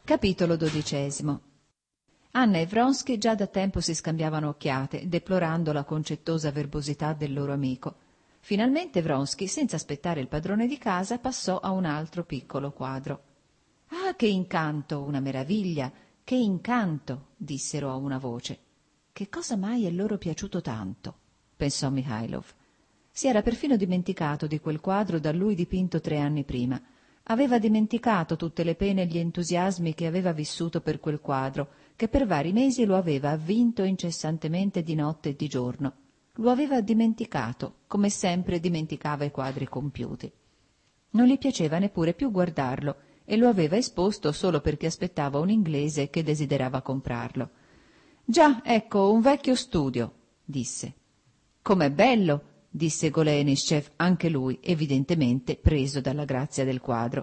Capitolo 12. Anna e Vronsky già da tempo si scambiavano occhiate, deplorando la concettosa verbosità del loro amico. Finalmente Vronsky, senza aspettare il padrone di casa, passò a un altro piccolo quadro. «Ah, che incanto! Una meraviglia! Che incanto!» dissero a una voce. «Che cosa mai è loro piaciuto tanto?» pensò Mihailov. Si era perfino dimenticato di quel quadro da lui dipinto 3 anni prima. Aveva dimenticato tutte le pene e gli entusiasmi che aveva vissuto per quel quadro, che per vari mesi lo aveva avvinto incessantemente di notte e di giorno. Lo aveva dimenticato, come sempre dimenticava i quadri compiuti. Non gli piaceva neppure più guardarlo e lo aveva esposto solo perché aspettava un inglese che desiderava comprarlo. «Già, ecco, un vecchio studio», disse. «Com'è bello!» disse Goleniscev, anche lui evidentemente preso dalla grazia del quadro.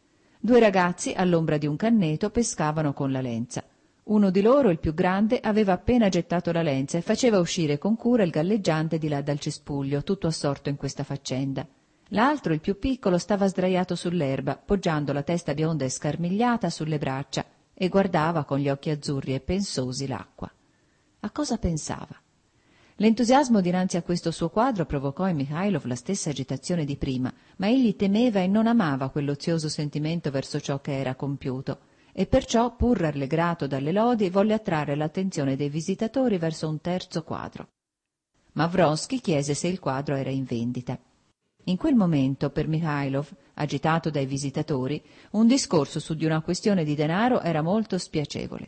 2 ragazzi, all'ombra di un canneto, pescavano con la lenza. Uno di loro, il più grande, aveva appena gettato la lenza e faceva uscire con cura il galleggiante di là dal cespuglio, tutto assorto in questa faccenda. L'altro, il più piccolo, stava sdraiato sull'erba, poggiando la testa bionda e scarmigliata sulle braccia, e guardava con gli occhi azzurri e pensosi l'acqua. A cosa pensava? L'entusiasmo dinanzi a questo suo quadro provocò in Mihailov la stessa agitazione di prima, ma egli temeva e non amava quell'ozioso sentimento verso ciò che era compiuto, e perciò, pur rallegrato dalle lodi, volle attrarre l'attenzione dei visitatori verso un terzo quadro. Ma Vronsky chiese se il quadro era in vendita. In quel momento, per Mihailov, agitato dai visitatori, un discorso su di una questione di denaro era molto spiacevole.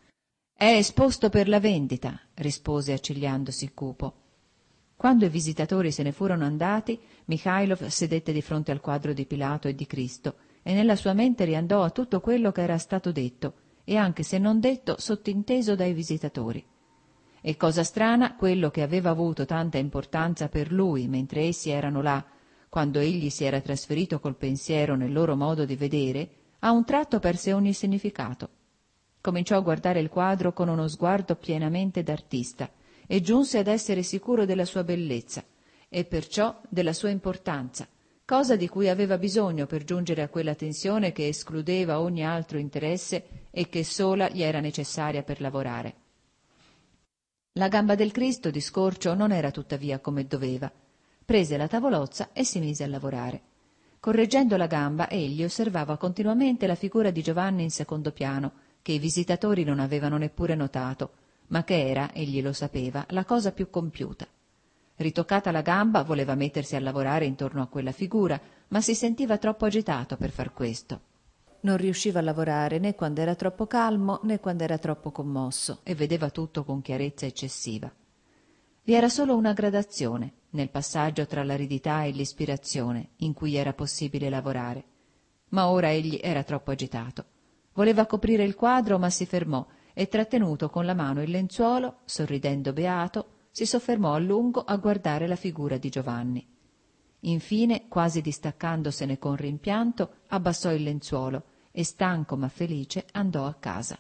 «È esposto per la vendita», rispose accigliandosi cupo. Quando i visitatori se ne furono andati, Mihailov sedette di fronte al quadro di Pilato e di Cristo e nella sua mente riandò a tutto quello che era stato detto e anche se non detto sottinteso dai visitatori. E cosa strana, quello che aveva avuto tanta importanza per lui mentre essi erano là, quando egli si era trasferito col pensiero nel loro modo di vedere, a un tratto perse ogni significato. Cominciò a guardare il quadro con uno sguardo pienamente d'artista e giunse ad essere sicuro della sua bellezza e perciò della sua importanza, cosa di cui aveva bisogno per giungere a quella tensione che escludeva ogni altro interesse e che sola gli era necessaria per lavorare. La gamba del Cristo di scorcio non era tuttavia come doveva. Prese la tavolozza e si mise a lavorare. Correggendo la gamba, egli osservava continuamente la figura di Giovanni in secondo piano, che i visitatori non avevano neppure notato, ma che era, egli lo sapeva, la cosa più compiuta. Ritoccata la gamba, voleva mettersi a lavorare intorno a quella figura, ma si sentiva troppo agitato per far questo. Non riusciva a lavorare né quando era troppo calmo né quando era troppo commosso e vedeva tutto con chiarezza eccessiva. Vi era solo una gradazione nel passaggio tra l'aridità e l'ispirazione in cui era possibile lavorare, ma ora egli era troppo agitato. Voleva coprire il quadro, ma si fermò e, trattenuto con la mano il lenzuolo, sorridendo beato, si soffermò a lungo a guardare la figura di Giovanni. Infine, quasi distaccandosene con rimpianto, abbassò il lenzuolo e, stanco ma felice, andò a casa.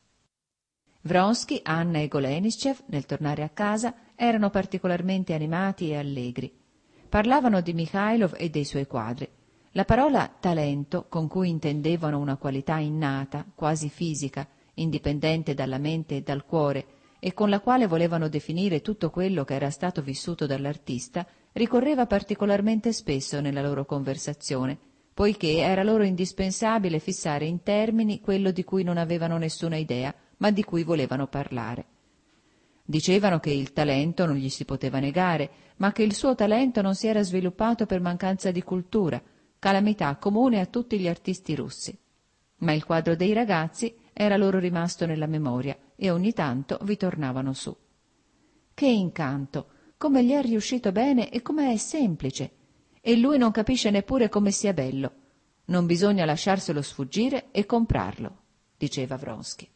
Vronsky, Anna e Goleniscev, nel tornare a casa, erano particolarmente animati e allegri. Parlavano di Mihailov e dei suoi quadri. La parola talento, con cui intendevano una qualità innata, quasi fisica, indipendente dalla mente e dal cuore, e con la quale volevano definire tutto quello che era stato vissuto dall'artista, ricorreva particolarmente spesso nella loro conversazione, poiché era loro indispensabile fissare in termini quello di cui non avevano nessuna idea, ma di cui volevano parlare. Dicevano che il talento non gli si poteva negare, ma che il suo talento non si era sviluppato per mancanza di cultura, calamità comune a tutti gli artisti russi. Ma il quadro dei ragazzi era loro rimasto nella memoria e ogni tanto vi tornavano su. Che incanto! Come gli è riuscito bene e come è semplice! E lui non capisce neppure come sia bello. Non bisogna lasciarselo sfuggire e comprarlo, diceva Vronsky.